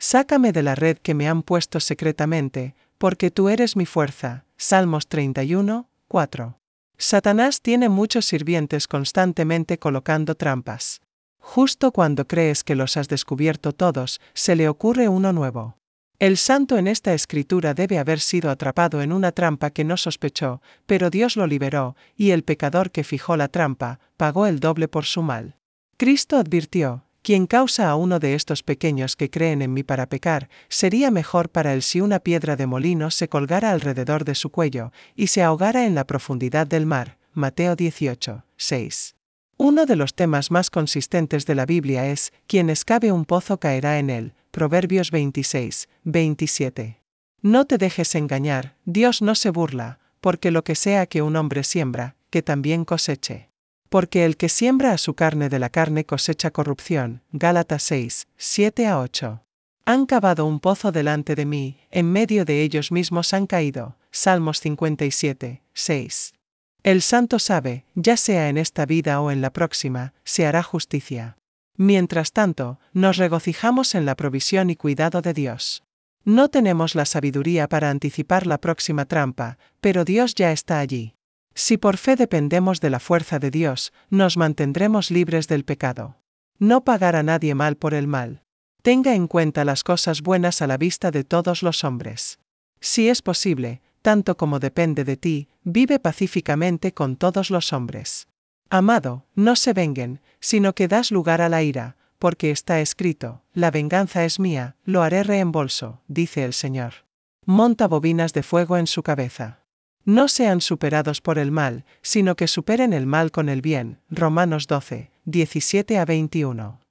Sácame de la red que me han puesto secretamente, porque tú eres mi fuerza. Salmos 31, 4. Satanás tiene muchos sirvientes constantemente colocando trampas. Justo cuando crees que los has descubierto todos, se le ocurre uno nuevo. El santo en esta escritura debe haber sido atrapado en una trampa que no sospechó, pero Dios lo liberó, y el pecador que fijó la trampa, pagó el doble por su mal. Cristo advirtió: quien causa a uno de estos pequeños que creen en mí para pecar, sería mejor para él si una piedra de molino se colgara alrededor de su cuello, y se ahogara en la profundidad del mar. Mateo 18, 6. Uno de los temas más consistentes de la Biblia es: quien excave un pozo caerá en él. Proverbios 26, 27. No te dejes engañar, Dios no se burla, porque lo que sea que un hombre siembra, que también coseche. Porque el que siembra a su carne de la carne cosecha corrupción. Gálatas 6, 7-8. Han cavado un pozo delante de mí, en medio de ellos mismos han caído. Salmos 57, 6. El santo sabe, ya sea en esta vida o en la próxima, se hará justicia. Mientras tanto, nos regocijamos en la provisión y cuidado de Dios. No tenemos la sabiduría para anticipar la próxima trampa, pero Dios ya está allí. Si por fe dependemos de la fuerza de Dios, nos mantendremos libres del pecado. No pagar a nadie mal por el mal. Tenga en cuenta las cosas buenas a la vista de todos los hombres. Si es posible, tanto como depende de ti, vive pacíficamente con todos los hombres. Amado, no se venguen, sino que das lugar a la ira, porque está escrito: la venganza es mía, lo haré reembolso, dice el Señor. Monta bobinas de fuego en su cabeza. No sean superados por el mal, sino que superen el mal con el bien. Romanos 12, 17-21.